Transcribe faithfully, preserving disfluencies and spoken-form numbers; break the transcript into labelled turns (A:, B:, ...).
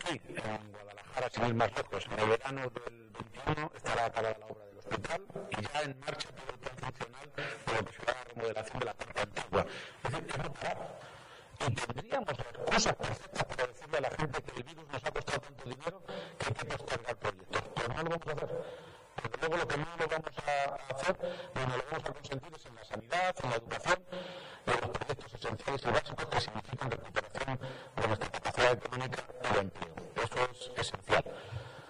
A: aquí, en Guadalajara, sin ir más lejos, en el verano del veintiuno estará acabada la obra del hospital y ya en marcha todo el plan funcional de lo que será la remodelación de la parte antigua. Es decir, que no parar. Y tendríamos excusas perfectas para decirle a la gente que el virus nos ha costado tanto dinero que hay que postergar proyectos. Pero no lo vamos a hacer. Porque luego lo que no lo vamos a hacer, no lo vamos a consentir es en la sanidad, en la educación y en los proyectos esenciales y básicos que significan recuperación de nuestra capacidad económica y de empleo. Eso es esencial.